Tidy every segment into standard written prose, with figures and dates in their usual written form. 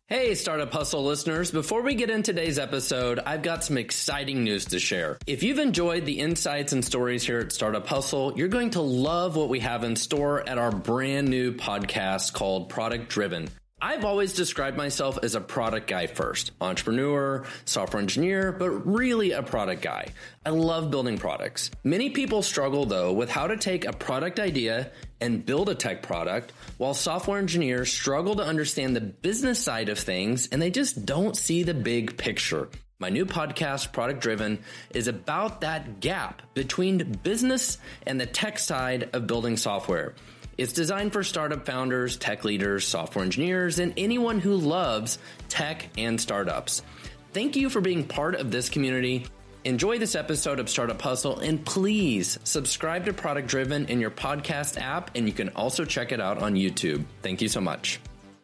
Hey, Startup Hustle listeners. Before we get into today's episode, I've got some exciting news to share. If you've enjoyed the insights and stories here at Startup Hustle, you're going to love what we have in store at our brand new podcast called Product Driven. I've always described myself as a product guy first, entrepreneur, software engineer, but really a product guy. I love building products. Many people struggle though with how to take a product idea and build a tech product, while software engineers struggle to understand the business side of things and they just don't see the big picture. My new podcast, Product Driven, is about that gap between business and the tech side of building software. It's designed for startup founders, tech leaders, software engineers, and anyone who loves tech and startups. Thank you for being part of this community. Enjoy this episode of Startup Hustle, and please subscribe to Product Driven in your podcast app, and you can also check it out on YouTube. Thank you so much.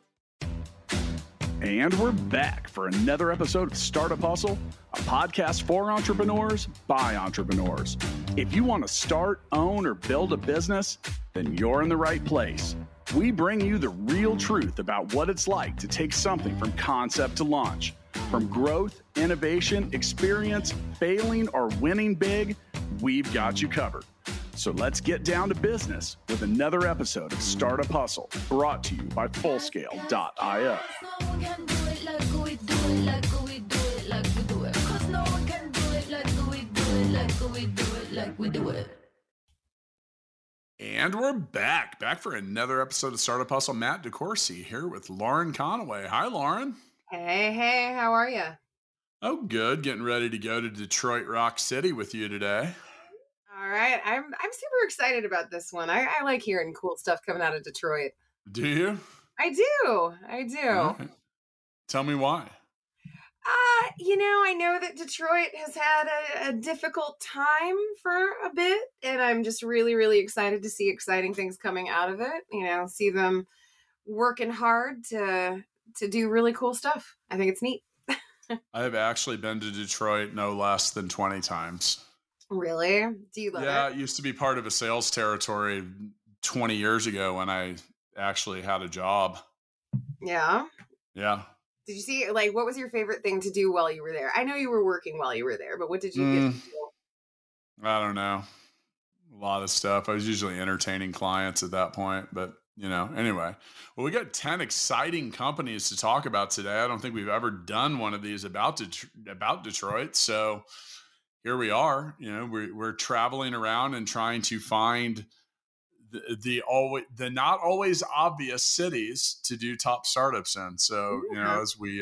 And we're back for another episode of Startup Hustle, a podcast for entrepreneurs by entrepreneurs. If you want to start, own, or build a business, then you're in the right place. We bring you the real truth about what it's like to take something from concept to launch. From growth, innovation, experience, failing, or winning big, we've got you covered. So let's get down to business with another episode of Startup Hustle, brought to you by Fullscale.io. And we're back for another episode of Startup Hustle. Matt DeCoursey here with Lauren Conaway. Hi, Lauren. Hey, how are you? Oh, good. Getting ready to go to Detroit Rock City with you today. All right. I'm super excited about this one. I like hearing cool stuff coming out of Detroit. Do you? I do. Right. Tell me why. I know that Detroit has had a difficult time for a bit, and I'm just really, really excited to see exciting things coming out of it. See them working hard to do really cool stuff. I think it's neat. I have actually been to Detroit no less than 20 times. Really? Do you love it? Yeah, it used to be part of a sales territory 20 years ago when I actually had a job. Yeah? Yeah. Did you see, what was your favorite thing to do while you were there? I know you were working while you were there, but what did you get to do? I don't know. A lot of stuff. I was usually entertaining clients at that point, but anyway. Well, we got 10 exciting companies to talk about today. I don't think we've ever done one of these about Detroit. So here we are. We're traveling around and trying to find the not always obvious cities to do top startups in. So, as we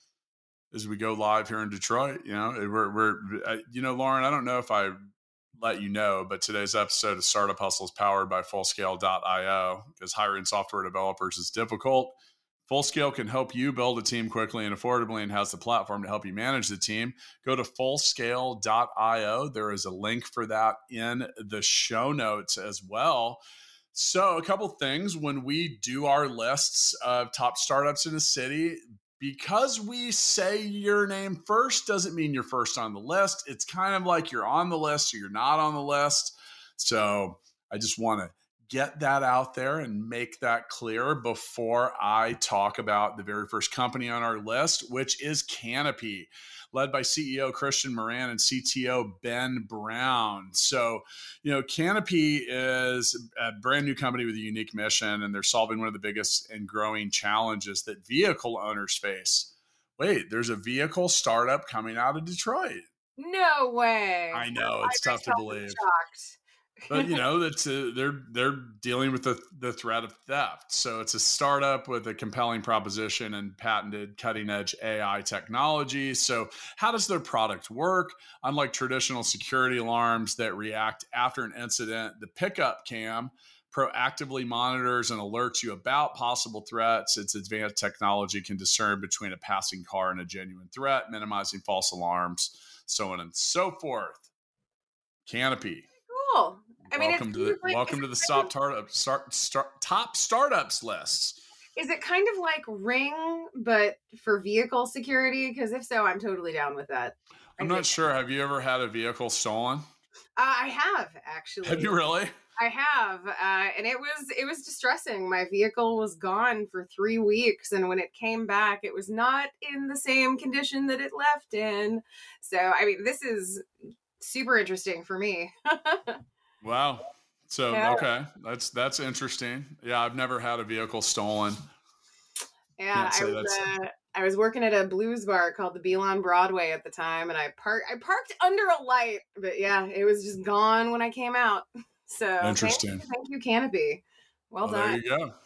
go live here in Detroit, we're Lauren, I don't know if I let you know, but today's episode of Startup Hustle is powered by Fullscale.io, because hiring software developers is difficult. Fullscale can help you build a team quickly and affordably, and has the platform to help you manage the team. Go to Fullscale.io. There is a link for that in the show notes as well. So a couple things when we do our lists of top startups in a city, because we say your name first doesn't mean you're first on the list. It's kind of like you're on the list or you're not on the list. So I just want to get that out there and make that clear before I talk about the very first company on our list, which is Canopy, led by CEO Christian Moran and CTO Ben Brown. So, Canopy is a brand new company with a unique mission, and they're solving one of the biggest and growing challenges that vehicle owners face. Wait, there's a vehicle startup coming out of Detroit. No way. I know, it's tough to believe. Shocked. But that's they're dealing with the threat of theft. So it's a startup with a compelling proposition and patented cutting edge AI technology. So how does their product work? Unlike traditional security alarms that react after an incident, the pickup cam proactively monitors and alerts you about possible threats. Its advanced technology can discern between a passing car and a genuine threat, minimizing false alarms, so on and so forth. Canopy. Cool. Welcome to the top startups list. Is it kind of like Ring, but for vehicle security? Because if so, I'm totally down with that. I'm not sure. Have you ever had a vehicle stolen? I have, actually. Have you really? I have, and it was distressing. My vehicle was gone for 3 weeks, and when it came back, it was not in the same condition that it left in. So, I mean, this is super interesting for me. Wow. So, Yeah, okay, that's interesting. Yeah, I've never had a vehicle stolen. yeah. Can't say that's I was working at a blues bar called the Beale on Broadway at the time, and I parked under a light, but yeah, it was just gone when I came out. So, interesting. thank you, Canopy. Well Well, there done. you go.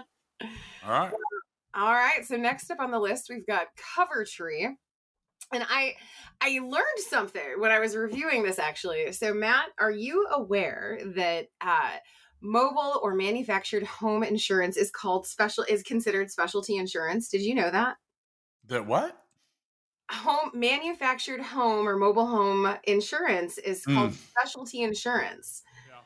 All right. All right. So next up on the list, we've got Covertree. And I learned something when I was reviewing this actually. So Matt, are you aware that mobile or manufactured home insurance is considered specialty insurance? Did you know that? That what? Manufactured home or mobile home insurance is called specialty insurance.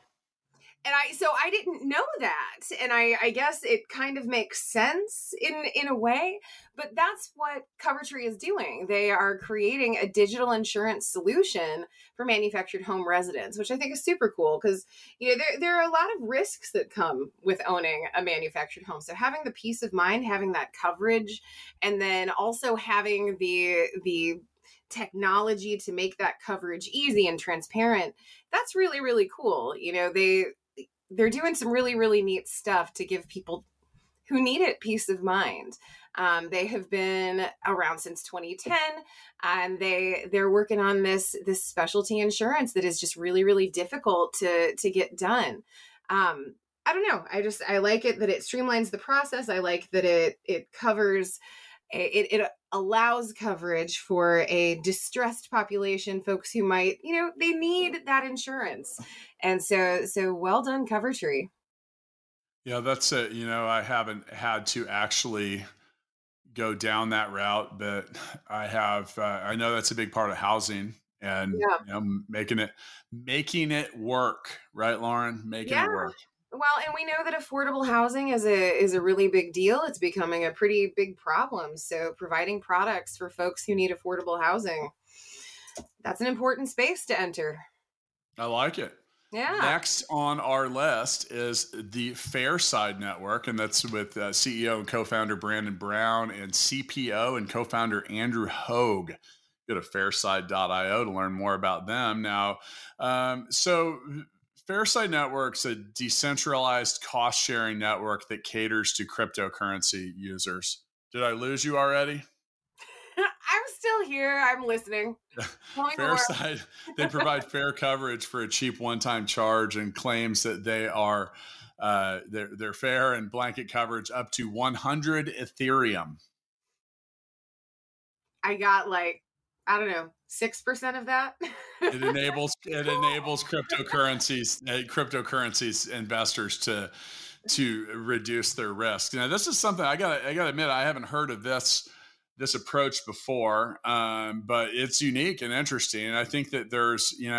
And I didn't know that. And I guess it kind of makes sense in a way, but that's what Covertree is doing. They are creating a digital insurance solution for manufactured home residents, which I think is super cool because, there are a lot of risks that come with owning a manufactured home. So having the peace of mind, having that coverage, and then also having the technology to make that coverage easy and transparent, that's really, really cool. They're doing some really, really neat stuff to give people who need it peace of mind. They have been around since 2010, and they're working on this specialty insurance that is just really, really difficult to get done. I don't know. I like it that it streamlines the process. I like that it covers. It allows coverage for a distressed population, folks who might, they need that insurance. And so well done, Covertree. Yeah, that's it. I haven't had to actually go down that route, but I have. I know that's a big part of housing, and Yeah. making it work, right, Lauren? Making it work. Well, and we know that affordable housing is a really big deal. It's becoming a pretty big problem. So providing products for folks who need affordable housing, that's an important space to enter. I like it. Yeah. Next on our list is the Fairside Network, and that's with CEO and co-founder Brandon Brown and CPO and co-founder Andrew Hogue. Go to fairside.io to learn more about them. Now, so Fairside Network's a decentralized cost-sharing network that caters to cryptocurrency users. Did I lose you already? I'm still here. I'm listening. Fairside, they provide fair coverage for a cheap one-time charge and claims that they are they're fair and blanket coverage up to 100 Ethereum. I got I don't know, 6% of that. It enables cryptocurrencies investors to reduce their risk. Now, this is something I got to admit, I haven't heard of this approach before, but it's unique and interesting. And I think that there's, you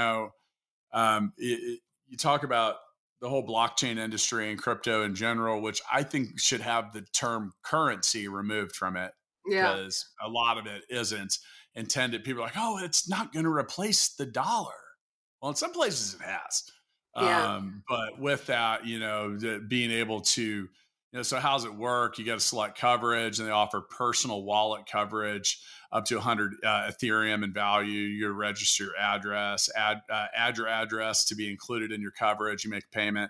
talk about the whole blockchain industry and crypto in general, which I think should have the term currency removed from it, because a lot of it isn't intended. People are like, oh, it's not going to replace the dollar. Well, in some places it has. But with that, being able to, so how's it work? You got to select coverage, and they offer personal wallet coverage up to 100 Ethereum in value. You register your address, add your address to be included in your coverage. You make a payment.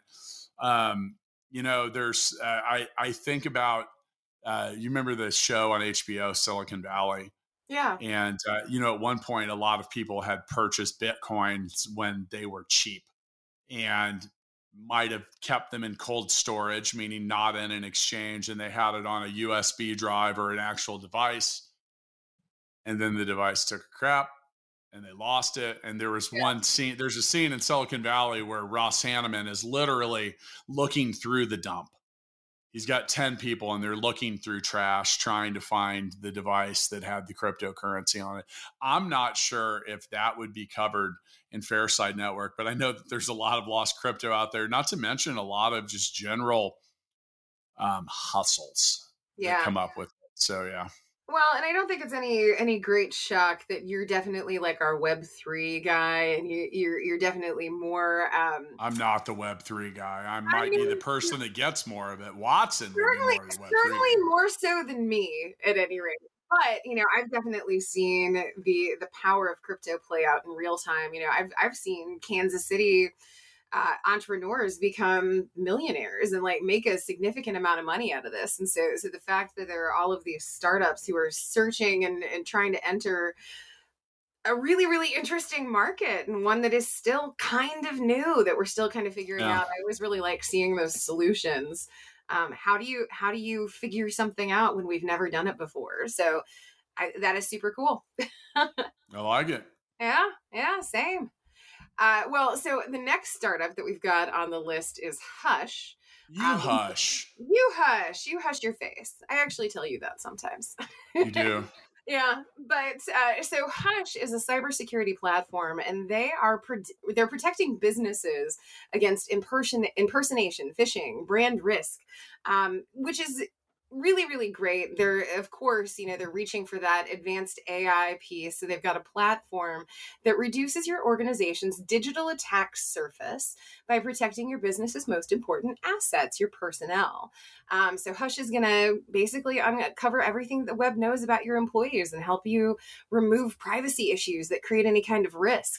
There's I think about you remember the show on HBO, Silicon Valley. Yeah. And at one point, a lot of people had purchased Bitcoins when they were cheap, and might have kept them in cold storage, meaning not in an exchange, and they had it on a USB drive or an actual device. And then the device took a crap and they lost it. And there was one scene, there's a scene in Silicon Valley where Ross Hanneman is literally looking through the dump. He's got 10 people and they're looking through trash trying to find the device that had the cryptocurrency on it. I'm not sure if that would be covered in Fairside Network, but I know that there's a lot of lost crypto out there, not to mention a lot of just general hustles that come up with it. So, yeah. Well, and I don't think it's any great shock that you're definitely like our Web3 guy, and you're definitely more. I'm not the Web3 guy. I I might be the mean, person that gets more of it. Watson would be certainly, more of the Web3 certainly guy. more so than me, at any rate. But I've definitely seen the power of crypto play out in real time. I've seen Kansas City entrepreneurs become millionaires and like make a significant amount of money out of this. And so the fact that there are all of these startups who are searching and trying to enter a really, really interesting market, and one that is still kind of new, that we're still kind of figuring Yeah. out. I always really like seeing those solutions. How do you figure something out when we've never done it before? So that is super cool. I like it. Yeah, same. Well, so the next startup that we've got on the list is Hush. You hush. You hush your face. I actually tell you that sometimes. You do. Yeah, but so Hush is a cybersecurity platform, and they're protecting businesses against impersonation, phishing, brand risk, which is really, really great. They're, of course, they're reaching for that advanced AI piece. So they've got a platform that reduces your organization's digital attack surface by protecting your business's most important assets, your personnel. So Hush is going to basically, I'm going to cover everything the web knows about your employees and help you remove privacy issues that create any kind of risk.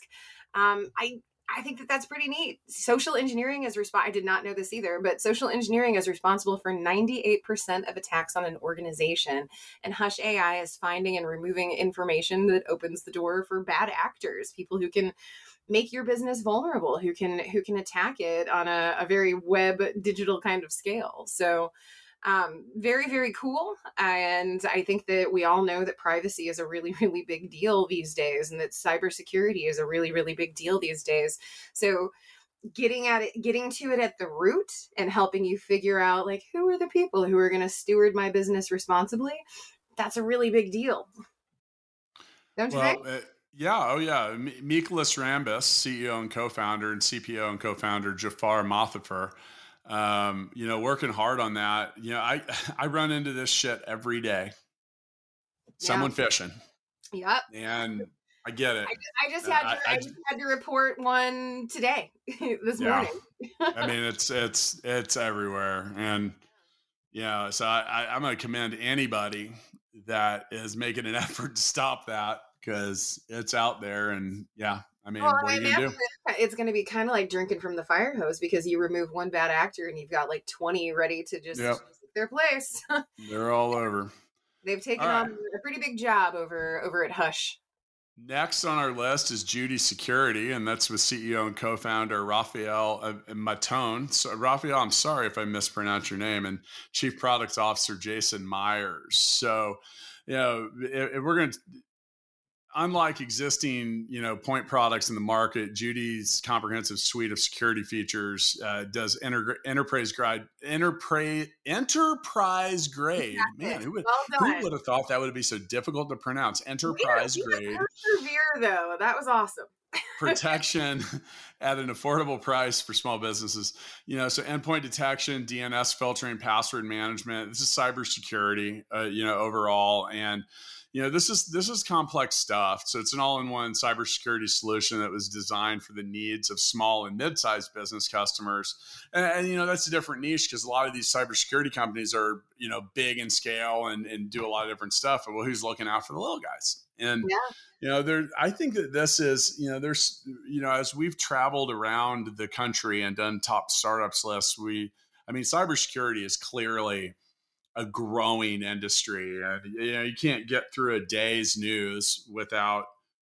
I think that that's pretty neat. Social engineering is I did not know this either, but social engineering is responsible for 98% of attacks on an organization. And Hush AI is finding and removing information that opens the door for bad actors, people who can make your business vulnerable, who can attack it on a very web digital kind of scale. So very, very cool. And I think that we all know that privacy is a really, really big deal these days, and that cybersecurity is a really, really big deal these days. So getting to it at the root and helping you figure out like, who are the people who are going to steward my business responsibly? That's a really big deal. Don't you think? Yeah. Oh, yeah. Mikolas Rambis, CEO and co-founder, and CPO and co-founder Jafar Mothafar, working hard on that. I run into this shit every day. Someone fishing. Yep. And I get it. I just had to report one today, this morning. I mean, it's everywhere. And so I'm going to commend anybody that is making an effort to stop that, because it's out there. And I mean, what are you going to do? It's going to be kind of like drinking from the fire hose, because you remove one bad actor and you've got like 20 ready to just take their place. They're all over. They've taken on a pretty big job over at Hush. Next on our list is Judy Security, and that's with CEO and co-founder Raphael Matone. So, Raphael, I'm sorry if I mispronounce your name, and Chief Product Officer Jason Myers. So, if we're going to, unlike existing, point products in the market, Judy's comprehensive suite of security features does enterprise grade. Exactly. Man, who would have thought that would be so difficult to pronounce? Enterprise grade. Persevere, though. That was awesome. Protection at an affordable price for small businesses. So endpoint detection, DNS filtering, password management. This is cybersecurity, overall. And this is complex stuff. So it's an all-in-one cybersecurity solution that was designed for the needs of small and mid-sized business customers. And that's a different niche, because a lot of these cybersecurity companies are, big in scale and do a lot of different stuff. But who's looking out for the little guys? And, I think that this is, there's, as we've traveled around the country and done top startups lists, cybersecurity is clearly a growing industry. And you can't get through a day's news without,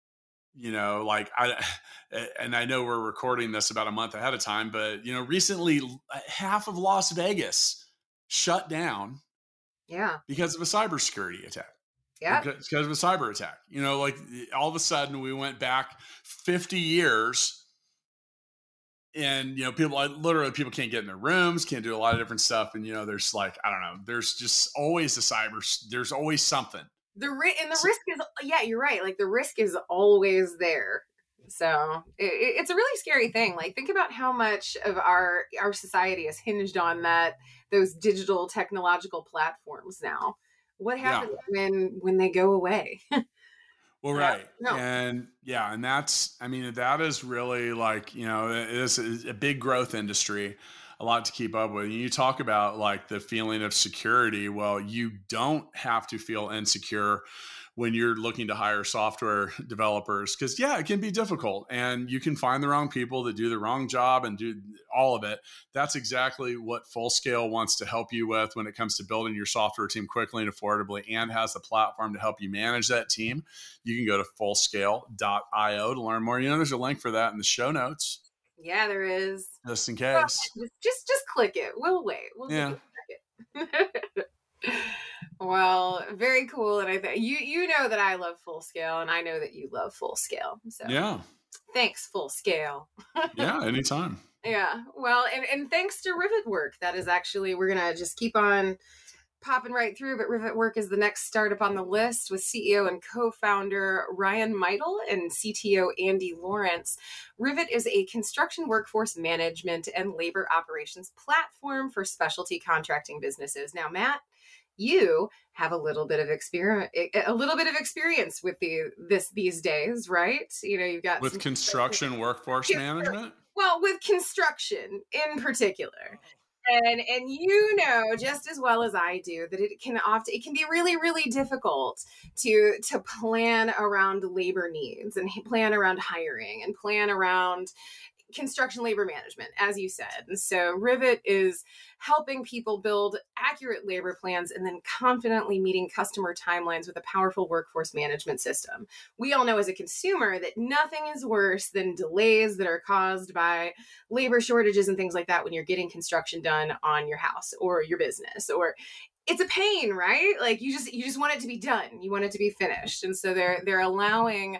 and I know we're recording this about a month ahead of time, but recently half of Las Vegas shut down because of a cybersecurity attack. Because of a cyber attack. All of a sudden we went back 50 years. And, people can't get in their rooms, can't do a lot of different stuff. And, there's like, I don't know, there's just always there's always something. The risk is, you're right. Like, the risk is always there. So it's a really scary thing. Like, think about how much of our society is hinged on those digital technological platforms now, what Yeah. happens when they go away? Well, right. No. And yeah, and that's, I mean, that is really like, it is a big growth industry, a lot to keep up with. And you talk about like the feeling of security. Well, you don't have to feel insecure when you're looking to hire software developers, because yeah, it can be difficult and you can find the wrong people that do the wrong job and do all of it. That's exactly what Fullscale wants to help you with when it comes to building your software team quickly and affordably, and has the platform to help you manage that team. You can go to fullscale.io to learn more. There's a link for that in the show notes. Yeah, there is. Just in Well, case. just click it. We'll wait. We'll give you a second. Well, very cool. And I think you know that I love Fullscale, and I know that you love Fullscale. So Yeah. Thanks, Fullscale. Yeah, anytime. Yeah. Well, and thanks to Rivetwork. That is actually, we're gonna just keep on popping right through, but Rivetwork is the next startup on the list, with CEO and co-founder Ryan Meidel and CTO Andy Lawrence. Rivet is a construction workforce management and labor operations platform for specialty contracting businesses. Now, Matt, you have a little bit of experience with these days, right? You've got with construction workforce management. Well, with construction in particular. And just as well as I do, that it can be really, really difficult to plan around labor needs and plan around hiring and plan around construction labor management, as you said. And so Rivet is helping people build accurate labor plans and then confidently meeting customer timelines with a powerful workforce management system. We all know as a consumer that nothing is worse than delays that are caused by labor shortages and things like that when you're getting construction done on your house or your business. Or it's a pain, right? Like you just want it to be done. You want it to be finished. And so they're allowing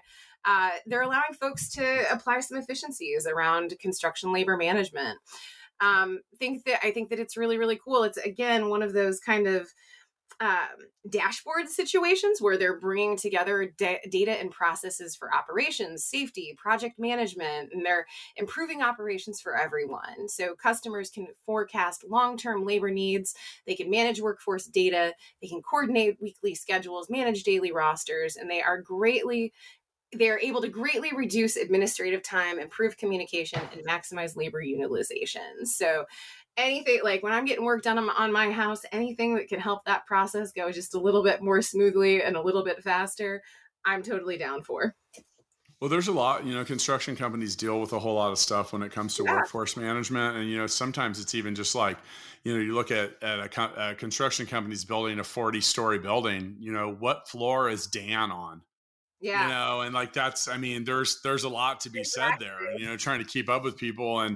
folks to apply some efficiencies around construction labor management. I think that it's really, really cool. It's, again, one of those kind of dashboard situations where they're bringing together data and processes for operations, safety, project management, and they're improving operations for everyone. So customers can forecast long-term labor needs. They can manage workforce data. They can coordinate weekly schedules, manage daily rosters, and they're able to greatly reduce administrative time, improve communication, and maximize labor utilization. So anything, like when I'm getting work done on my house, anything that can help that process go just a little bit more smoothly and a little bit faster, I'm totally down for. Well, there's a lot, construction companies deal with a whole lot of stuff when it comes to workforce management. And, sometimes it's even just like, you look at a construction company's building a 40-story building, what floor is Dan on? Yeah. And like there's a lot to be said there, trying to keep up with people. And,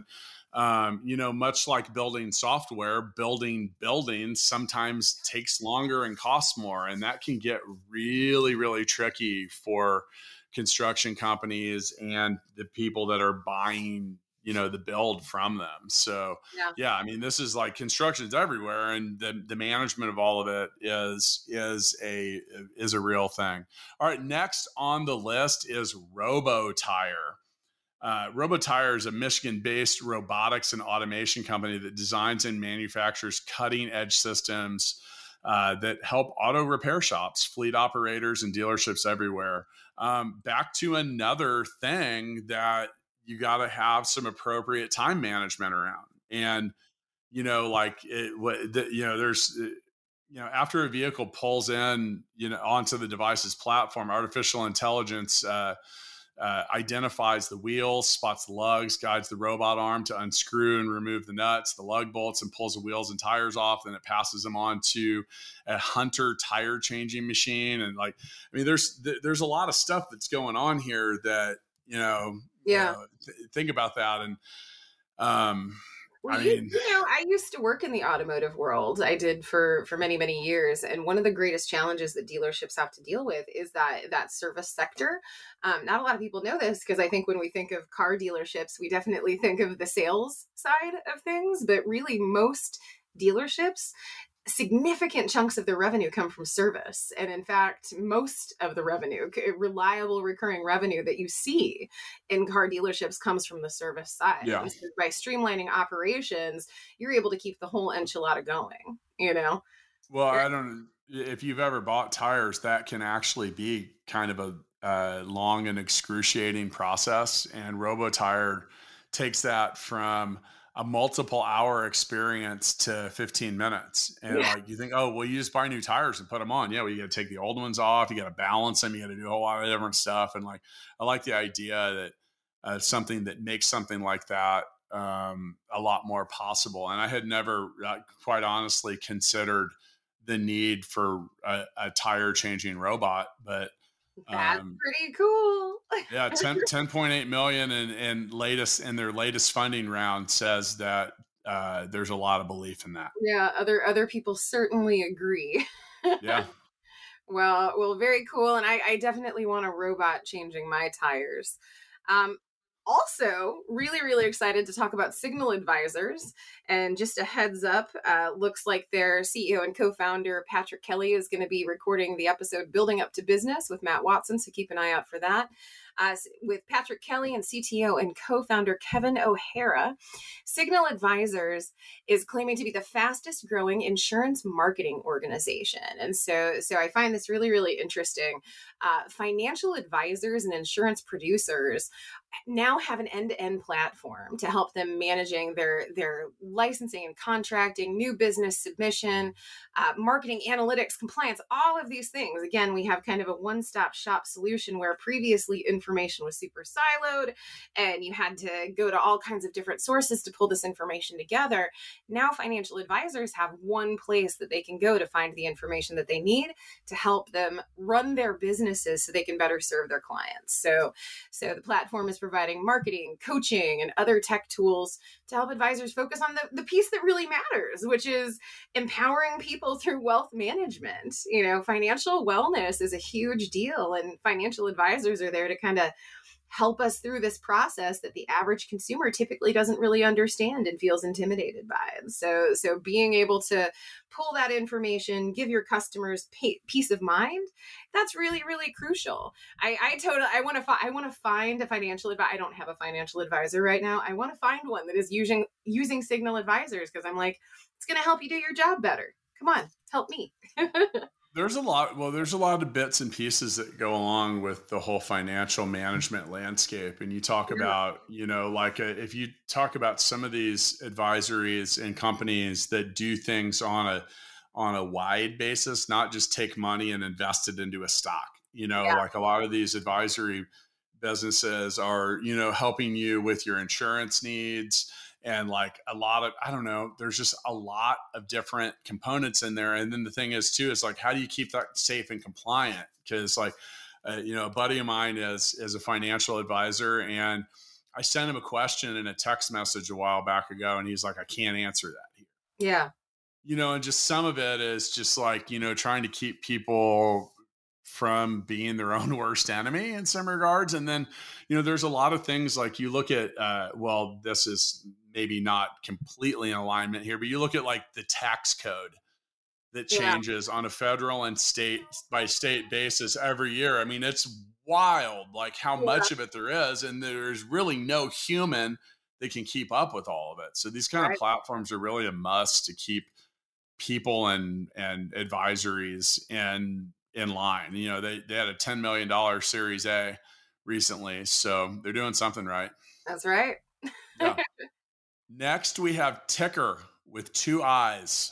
much like building software, building buildings sometimes takes longer and costs more. And that can get really, really tricky for construction companies and the people that are buying the build from them. So yeah, this is like construction's everywhere, and the management of all of it is a real thing. All right, next on the list is RoboTire. RoboTire is a Michigan-based robotics and automation company that designs and manufactures cutting-edge systems that help auto repair shops, fleet operators, and dealerships everywhere. Back to another thing that you got to have some appropriate time management around. And, there's, after a vehicle pulls in, onto the device's platform, artificial intelligence identifies the wheels, spots the lugs, guides the robot arm to unscrew and remove the nuts, the lug bolts, and pulls the wheels and tires off. Then it passes them on to a Hunter tire changing machine. And there's a lot of stuff that's going on here that, think about that. And, I used to work in the automotive world. I did for many, many years. And one of the greatest challenges that dealerships have to deal with is that service sector. Not a lot of people know this, because I think when we think of car dealerships, we definitely think of the sales side of things. But really, most dealerships, significant chunks of their revenue come from service. And in fact, most of the revenue, reliable recurring revenue that you see in car dealerships, comes from the service side. Yeah. So by streamlining operations, you're able to keep the whole enchilada going, Well, I don't if you've ever bought tires, that can actually be kind of a long and excruciating process. And RoboTire takes that from a multiple hour experience to 15 minutes. And Yeah. like you think, oh, well, you just buy new tires and put them on. Yeah, well, you got to take the old ones off. You got to balance them. You got to do a whole lot of different stuff. And like, I like the idea that something that makes something like that a lot more possible. And I had never, quite honestly, considered the need for a tire changing robot, but That's pretty cool. yeah, 10.8 million and latest in their latest funding round says that there's a lot of belief in that. Yeah, other people certainly agree. Yeah. Well, very cool. And I definitely want a robot changing my tires. Also, really, really excited to talk about Signal Advisors. And just a heads up, looks like their CEO and co-founder, Patrick Kelly, is going to be recording the episode Building Up to Business with Matt Watson. So keep an eye out for that. With Patrick Kelly and CTO and co-founder Kevin O'Hara, Signal Advisors is claiming to be the fastest growing insurance marketing organization. And so I find this really, really interesting. Financial advisors and insurance producers now have an end-to-end platform to help them managing their licensing and contracting, new business submission, marketing, analytics, compliance, all of these things. Again, we have kind of a one-stop shop solution where previously information was super siloed and you had to go to all kinds of different sources to pull this information together. Now financial advisors have one place that they can go to find the information that they need to help them run their businesses so they can better serve their clients. So the platform is providing marketing, coaching, and other tech tools to help advisors focus on the piece that really matters, which is empowering people through wealth management. You know, financial wellness is a huge deal, and financial advisors are there to kind of help us through this process that the average consumer typically doesn't really understand and feels intimidated by. And so being able to pull that information, give your customers peace of mind, that's really, really crucial. I want to find a financial advisor. I don't have a financial advisor right now. I want to find one that is using Signal Advisors, because I'm like, it's going to help you do your job better. Come on, help me. There's a lot of bits and pieces that go along with the whole financial management landscape. And you talk about, if you talk about some of these advisories and companies that do things on a wide basis, not just take money and invest it into a stock, like a lot of these advisory businesses are, helping you with your insurance needs. And like a lot of, I don't know, there's just a lot of different components in there. And then the thing is too, is like, how do you keep that safe and compliant? Because like, a buddy of mine is a financial advisor, and I sent him a question in a text message a while back ago, and he's like, I can't answer that here. Yeah. And just some of it is just like, trying to keep people from being their own worst enemy in some regards. And then, there's a lot of things like you look at, this is maybe not completely in alignment here, but you look at like the tax code that changes on a federal and state by state basis every year. I mean, it's wild, like how much of it there is. And there's really no human that can keep up with all of it. So these kind of platforms are really a must to keep people and advisories in line. They had a $10 million Series A recently, so they're doing something right. That's right. Yeah. Next, we have Ticker with 2 I's,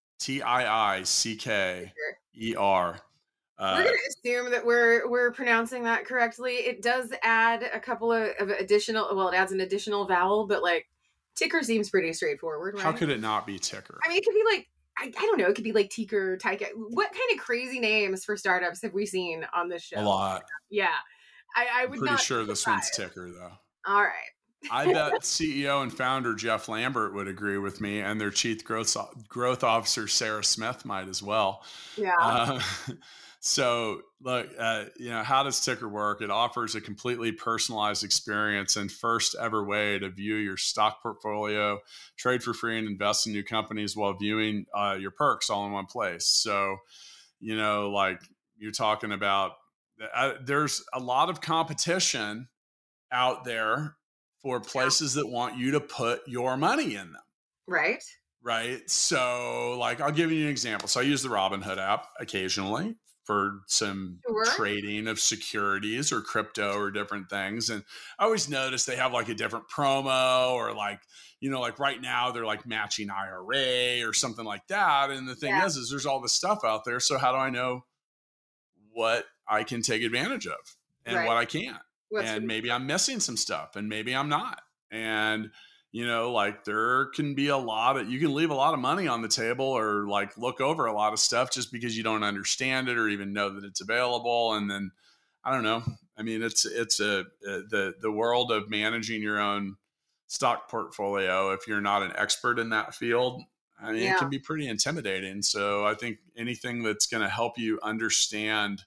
TIICKER. We're going to assume that we're pronouncing that correctly. It does add a couple of additional. Well, it adds an additional vowel, but like ticker seems pretty straightforward. Right? How could it not be ticker? I mean, it could be like I don't know. It could be like Ticker, Tyka. What kind of crazy names for startups have we seen on this show? A lot. Yeah, I would. Pretty sure this one's ticker though. All right. I bet CEO and founder Jeff Lambert would agree with me, and their chief growth officer Sarah Smith might as well. Yeah. So, look, how does Ticker work? It offers a completely personalized experience and first ever way to view your stock portfolio, trade for free, and invest in new companies while viewing your perks all in one place. So, like you're talking about, there's a lot of competition out there for places that want you to put your money in them. Right. right? So, like, I'll give you an example. So, I use the Robinhood app occasionally for some Sure. trading of securities or crypto or different things. And I always notice they have like a different promo or like, like right now they're like matching IRA or something like that. And the thing Yeah. is there's all this stuff out there. So, how do I know what I can take advantage of and Right. what I can't? What's And maybe I'm missing some stuff and maybe I'm not. And, like there can be you can leave a lot of money on the table or like look over a lot of stuff just because you don't understand it or even know that it's available. And then I don't know. I mean, the world of managing your own stock portfolio. If you're not an expert in that field, I mean, it Yeah. can be pretty intimidating. So I think anything that's going to help you understand,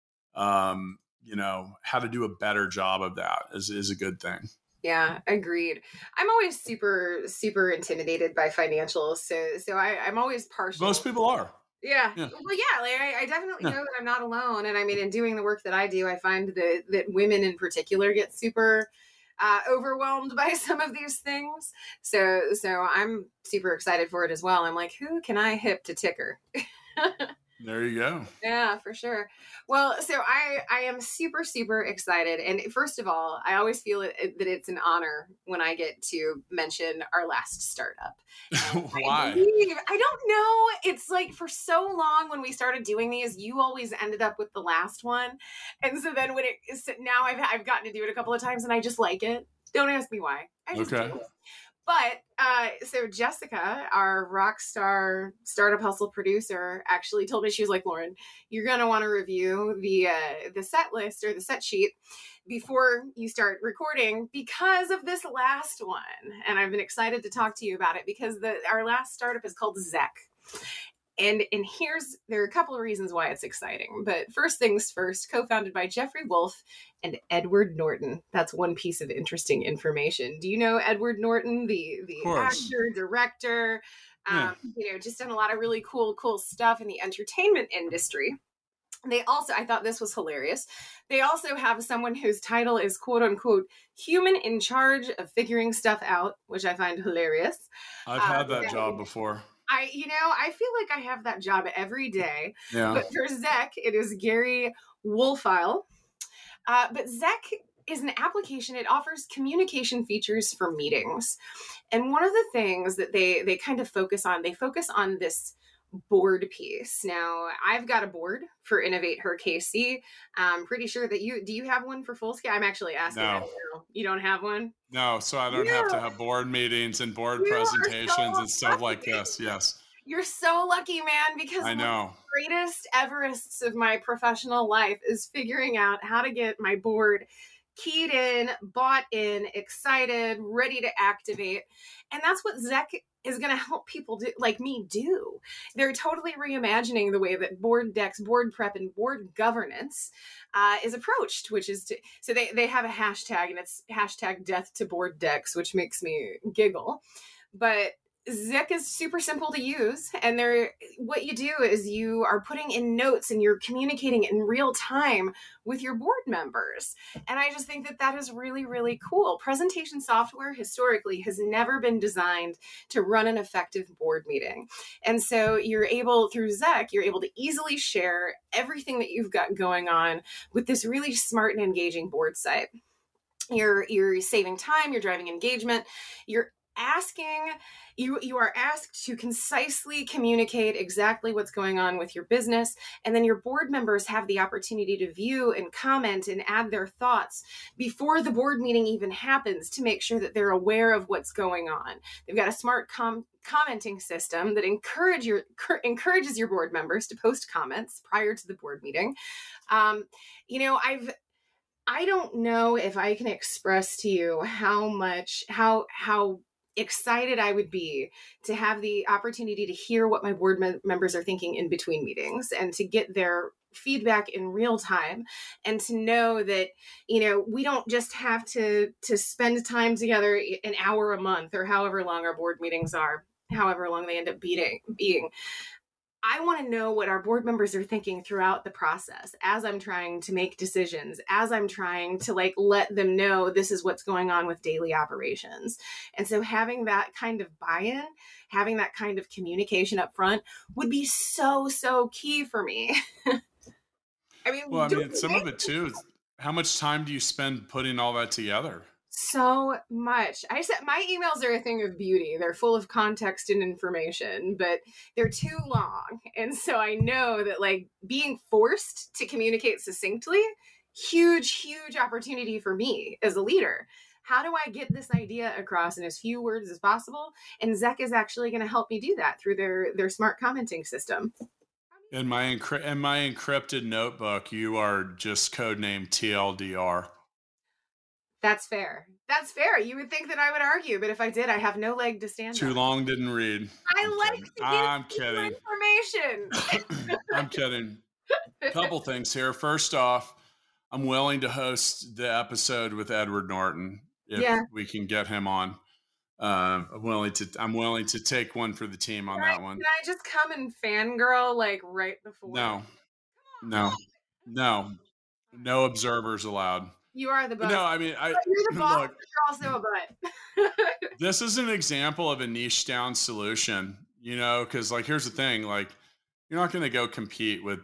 how to do a better job of that is a good thing. Yeah, agreed. I'm always super, super intimidated by financials. So I'm always partial. Most people are. Yeah. Yeah. Well, yeah, like I definitely Yeah. know that I'm not alone. And I mean, in doing the work that I do, I find that women in particular get super overwhelmed by some of these things. So I'm super excited for it as well. I'm like, who can I hip to ticker? There you go. Yeah, for sure. Well, so I am super, super excited. And first of all, I always feel that it's an honor when I get to mention our last startup. Why? I don't know. It's like for so long when we started doing these, you always ended up with the last one. And so then now I've gotten to do it a couple of times and I just like it. Don't ask me why. I just Okay. do. But so Jessica, our rock star startup hustle producer, actually told me, she was like, Lauren, you're gonna want to review the set list or the set sheet before you start recording because of this last one. And I've been excited to talk to you about it because our last startup is called Zek. And there are a couple of reasons why it's exciting. But first things first, co-founded by Jeffrey Wolf and Edward Norton. That's one piece of interesting information. Do you know Edward Norton, the actor, director, just done a lot of really cool stuff in the entertainment industry. They also, I thought this was hilarious. They also have someone whose title is quote unquote human in charge of figuring stuff out, which I find hilarious. I've had that job before. I feel like I have that job every day. Yeah. But for Zek, it is Gary Wolfile. But Zek is an application. It offers communication features for meetings. And one of the things that they kind of focus on this board piece. Now, I've got a board for Innovate Her KC. I'm pretty sure that do you have one for Full Scale? I'm actually asking. No. You don't have one? No, so I don't have to have board meetings and board presentations and stuff like this. Yes. You're so lucky, man, because I know. one of the greatest Everests of my professional life is figuring out how to get my board keyed in, bought in, excited, ready to activate. And that's what Zek is going to help people like me do. They're totally reimagining the way that board decks, board prep, and board governance is approached, which is so they have a hashtag, and it's hashtag death to board decks, which makes me giggle. But Zek is super simple to use, and what you do is you are putting in notes and you're communicating in real time with your board members. And I just think that is really, really cool. Presentation software historically has never been designed to run an effective board meeting. And so through Zek, you're able to easily share everything that you've got going on with this really smart and engaging board site. You're saving time, you're driving engagement, you are asked to concisely communicate exactly what's going on with your business. And then your board members have the opportunity to view and comment and add their thoughts before the board meeting even happens to make sure that they're aware of what's going on. They've got a smart commenting system that encourages your board members to post comments prior to the board meeting. I don't know if I can express to you how excited I would be to have the opportunity to hear what my board members are thinking in between meetings and to get their feedback in real time, and to know that, we don't just have to spend time together an hour a month or however long our board meetings are, however long they end up being. I want to know what our board members are thinking throughout the process as I'm trying to make decisions, as I'm trying to like let them know this is what's going on with daily operations. And so having that kind of buy-in, having that kind of communication up front would be so, so key for me. Some of it too is how much time do you spend putting all that together? So much. I said my emails are a thing of beauty. They're full of context and information, but they're too long. And so I know that like being forced to communicate succinctly, huge opportunity for me as a leader. How do I get this idea across in as few words as possible? And Zek is actually going to help me do that through their smart commenting system. In my encrypted notebook, you are just codenamed TLDR. That's fair. That's fair. You would think that I would argue, but if I did, I have no leg to stand on. Too long, didn't read. I'm kidding. Information. I'm kidding. Couple things here. First off, I'm willing to host the episode with Edward Norton if we can get him on. I'm willing to take one for the team on that one. Can I just come and fangirl like right before? No observers allowed. You are the boss. No, I mean, you're the boss, but you're also a butt. This is an example of a niche down solution, because like, here's the thing, like, you're not going to go compete with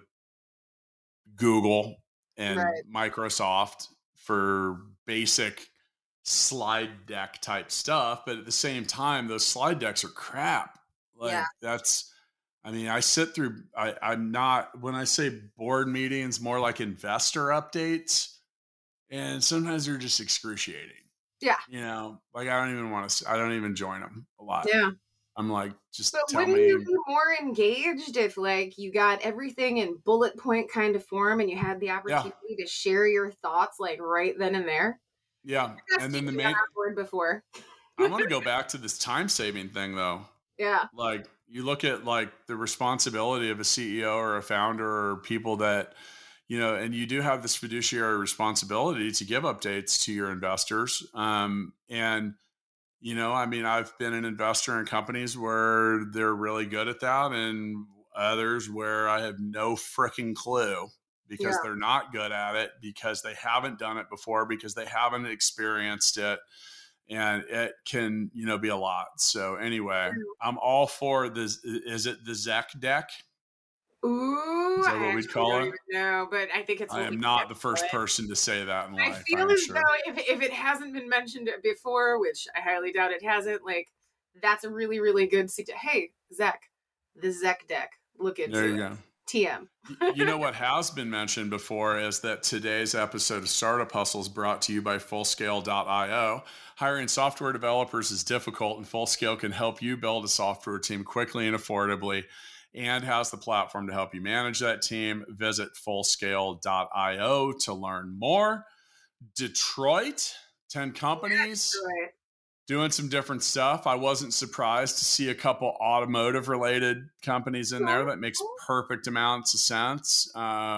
Google and Microsoft for basic slide deck type stuff. But at the same time, those slide decks are crap. Like I sit through, I'm not, when I say board meetings, more like investor updates. And sometimes they're just excruciating. Yeah. Like I don't even join them a lot. Yeah. I'm like, just but tell me. Wouldn't you be more engaged if like you got everything in bullet point kind of form and you had the opportunity to share your thoughts like right then and there? Yeah. And then the main word before. I want to go back to this time saving thing though. Yeah. Like you look at like the responsibility of a CEO or a founder or people that, and you do have this fiduciary responsibility to give updates to your investors. I've been an investor in companies where they're really good at that and others where I have no freaking clue because they're not good at it, because they haven't done it before, because they haven't experienced it. And it can, be a lot. So anyway, I'm all for this. Is it the Zek deck? Ooh, is that what we'd call it? No, but I think it's. I am not the first person to say that in life. I feel as though if it hasn't been mentioned before, which I highly doubt it hasn't, like that's a really, really good. Hey, Zek, the Zek deck. Look into it. There you go. TM. You know what has been mentioned before is that today's episode of Startup Hustle is brought to you by Fullscale.io. Hiring software developers is difficult, and Fullscale can help you build a software team quickly and affordably, and has the platform to help you manage that team. Visit Fullscale.io to learn more. Detroit, 10 companies. Doing some different stuff. I wasn't surprised to see a couple automotive related companies in there. That makes perfect amounts of sense.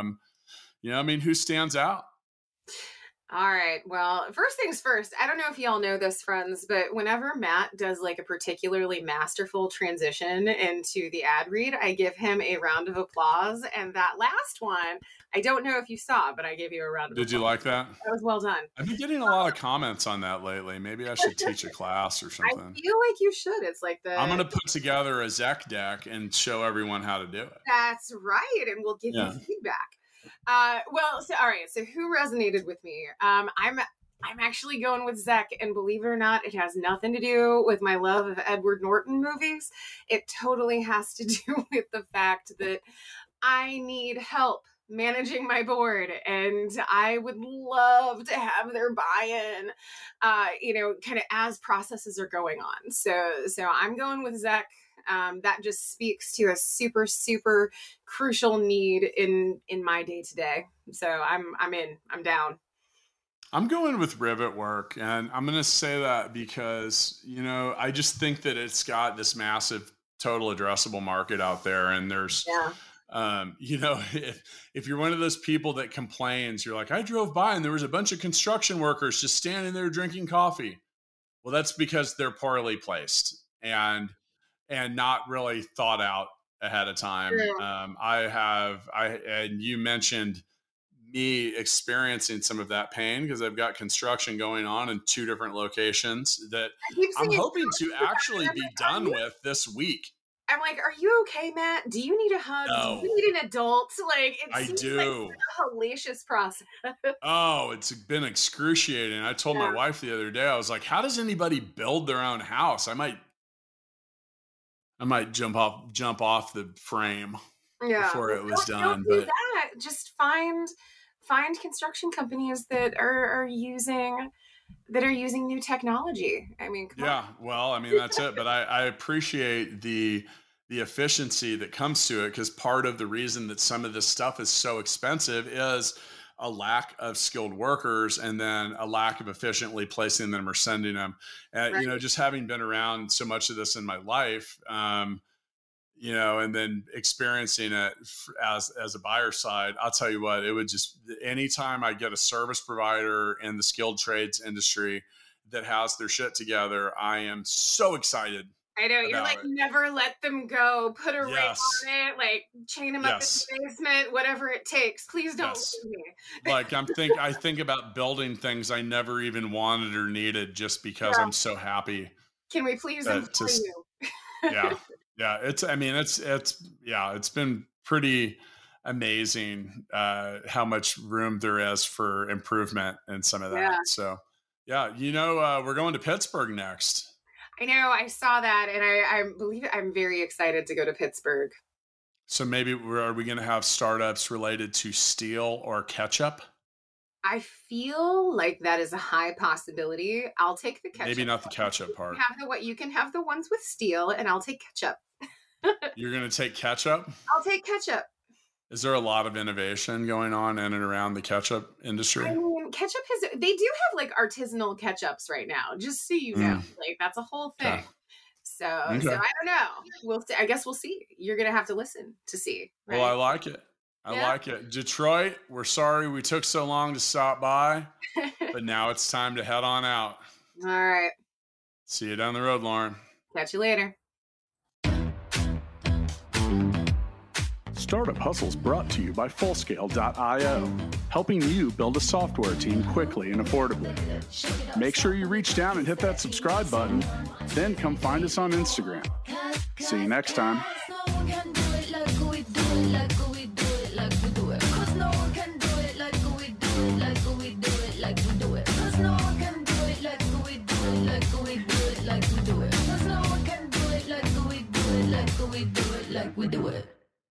Who stands out? All right. Well, first things first, I don't know if y'all know this, friends, but whenever Matt does like a particularly masterful transition into the ad read, I give him a round of applause. And that last one, I don't know if you saw, but I gave you a round of applause. Did you like that? That was well done. I've been getting a lot of comments on that lately. Maybe I should teach a class or something. I feel like you should. It's like I'm going to put together a Zek deck and show everyone how to do it. That's right. And we'll give you feedback. So who resonated with me? I'm actually going with Zek, and believe it or not, it has nothing to do with my love of Edward Norton movies. It totally has to do with the fact that I need help managing my board, and I would love to have their buy-in, kind of as processes are going on. So I'm going with Zek. That just speaks to a super, super crucial need in my day to day. So I'm down. I'm going with Rivetwork, and I'm going to say that because, I just think that it's got this massive total addressable market out there. And there's, if you're one of those people that complains, you're like, I drove by and there was a bunch of construction workers just standing there drinking coffee. Well, that's because they're poorly placed and not really thought out ahead of time. And you mentioned me experiencing some of that pain because I've got construction going on in 2 different locations that I'm hoping to actually be done with this week. I'm like, are you okay, Matt? Do you need a hug? No. Do you need an adult? Like, I do. Like a hellacious process. Oh, it's been excruciating. I told my wife the other day, I was like, how does anybody build their own house? I might jump off the frame before it was done. Don't do that. Just find construction companies that are using new technology. I mean, come on. Well, I mean, that's it. But I appreciate the efficiency that comes to it, because part of the reason that some of this stuff is so expensive is a lack of skilled workers, and then a lack of efficiently placing them or sending them. You know, just having been around so much of this in my life, you know, and then experiencing it as a buyer side, I'll tell you what, it would just, anytime I get a service provider in the skilled trades industry that has their shit together, I am so excited. I know, you're like, never let them go, put a ring on it, like chain them up in the basement, whatever it takes. Please don't leave me. Like I think about building things I never even wanted or needed just because I'm so happy. Can we please employ you? Yeah. It's been pretty amazing how much room there is for improvement in some of that. So you know, we're going to Pittsburgh next. I know, I saw that, and I believe I'm very excited to go to Pittsburgh. So maybe are we going to have startups related to steel or ketchup? I feel like that is a high possibility. I'll take the ketchup. Maybe not the ketchup part. You can have the ones with steel, and I'll take ketchup. You're going to take ketchup? I'll take ketchup. Is there a lot of innovation going on in and around the ketchup industry? I mean, they do have like artisanal ketchups right now, just so you know. Like, that's a whole thing. Okay. So I don't know. We'll see. I guess we'll see. You're going to have to listen to see. Right? Well, I like it. I like it. Detroit, we're sorry we took so long to stop by, but now it's time to head on out. All right. See you down the road, Lauren. Catch you later. Startup Hustles brought to you by Fullscale.io, helping you build a software team quickly and affordably. Make sure you reach down and hit that subscribe button, then come find us on Instagram. See you next time. We do it.